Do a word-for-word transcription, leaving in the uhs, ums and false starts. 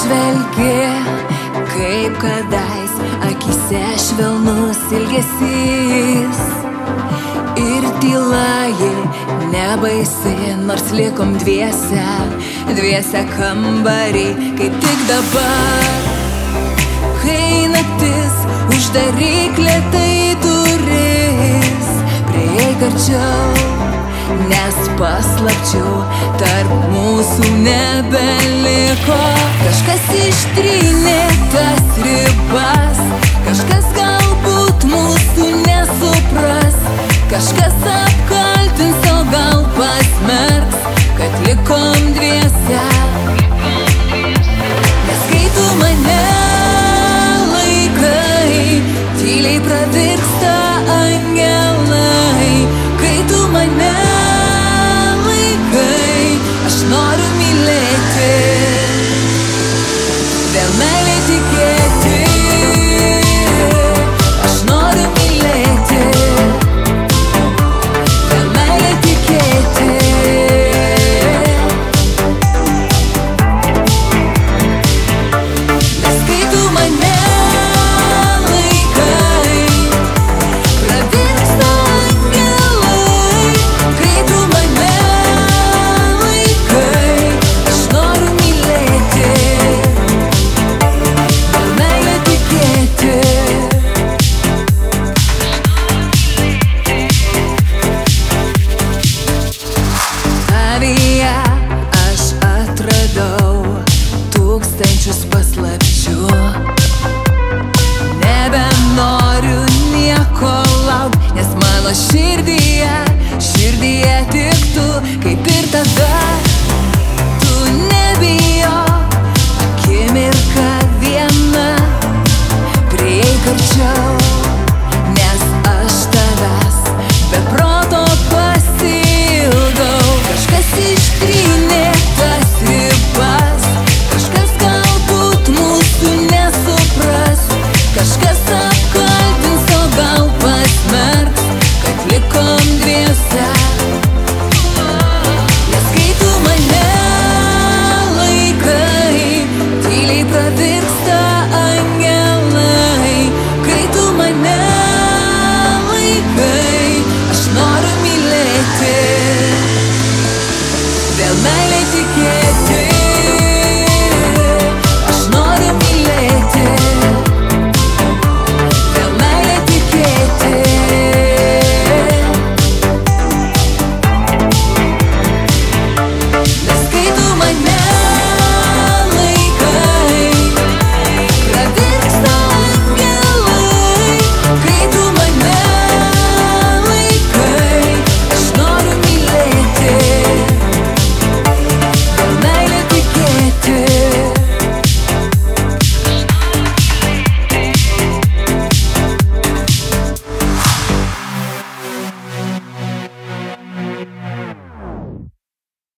žvelgi, kaip kadais akise švelnus ilgesys. Ir tyla ji nebaisi, nors likom dviese, dviese kambarį, kaip tik dabar. Kai naktis, uždaryk lėtai duris, prieik arčiau, nes paslapčių tarp mūsų nebeliko. Kažkas ištrynė tas ribas, kažkas galbūt mūsų nesupras, kažkas apkaltins, o gal pasmerks, kad likom dviese. Nes kai tu mane laikai, tyliai pravirksta angelai. Kai tu mane laikai, aš noriu mylėti, vėl meilei tikėti. Aš noriu mylėti, vėl meilei tikėti. Nes kai tu mane laikai, pravirksta angelai. Kai tu mane laikai, aš noriu mylėti, vėl meilei tikėti. Tavyje aš atradau tūkstančius paslapčių. Nebenoriu nieko laukt, nes mano širdyje, širdyje tik tu, kaip ir tada. Tu nebijok, akimirka viena, prieik arčiau, nes aš tavęs be proto pasiilgau. Kažkas ištrynė tas ribas, kažkas galbūt mūsų nesupras, kažkas apkaltins, o gal pasmerks, kad likom dviese. Nes kai tu mane laikai, tyliai pravirksta angelai. Kai tu mane laikai, aš noriu mylėti, vėl meilei tikėti.